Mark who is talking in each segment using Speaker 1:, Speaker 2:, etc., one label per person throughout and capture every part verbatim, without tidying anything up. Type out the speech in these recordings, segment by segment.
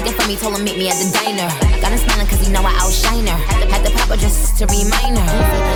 Speaker 1: looking for me, told him meet me at the diner. Got him smiling cause he know I outshine her. Had to pop her just to remind her.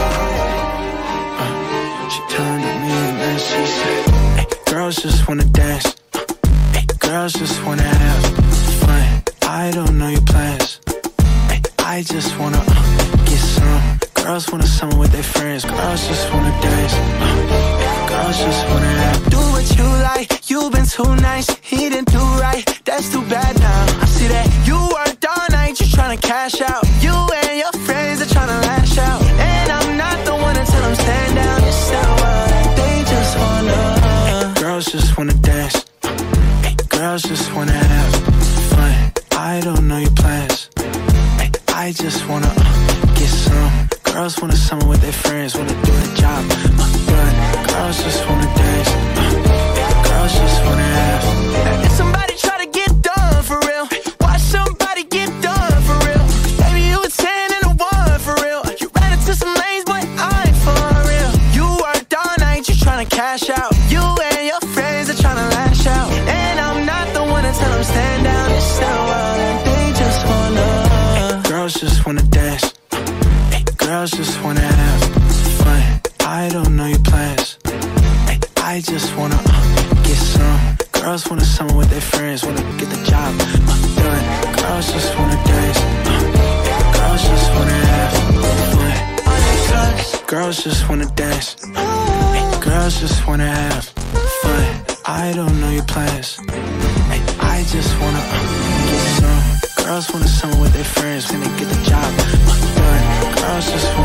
Speaker 2: uh, She turned to me and then she said, hey, girls just wanna dance. Hey, girls just wanna have fun. I don't know your plans. Hey, I just wanna uh, get some. Girls wanna summer with their friends. Girls just wanna dance. uh, Girls just wanna have. Do what you like. You've been too nice. He didn't do right. That's too bad now. I see that you worked all night. You tryna cash out. You and your friends are tryna lash out. And I'm not the one to tell them stand down. It's so what they just wanna. Girls just wanna dance. Hey, girls just wanna have fun. I don't know your plans. Hey, I just wanna uh, get some. Girls wanna summer with their friends, wanna do a job uh, done. Girls just wanna dance. Uh, girls just wanna have. If somebody try to get done for real, watch somebody get done for real. Baby, you a ten and a one for real. You ran into some lanes, but I ain't for real. You worked all night, you tryna cash out. You and your friends are tryna lash out. And I'm not the one to tell them stand down. It's the world and they just wanna. Girls just wanna dance. Girls just wanna have fun. I don't know your plans. Ay, I just wanna uh, get some. Girls wanna summer with their friends, wanna get the job uh, done. Girls just wanna dance. Uh, girls just wanna have fun. Girls just wanna dance. Ay, girls just wanna have fun. I don't know your plans. Ay, I just wanna uh, get some. Girls wanna summer with their friends, wanna get the job uh, done. Girls just wanna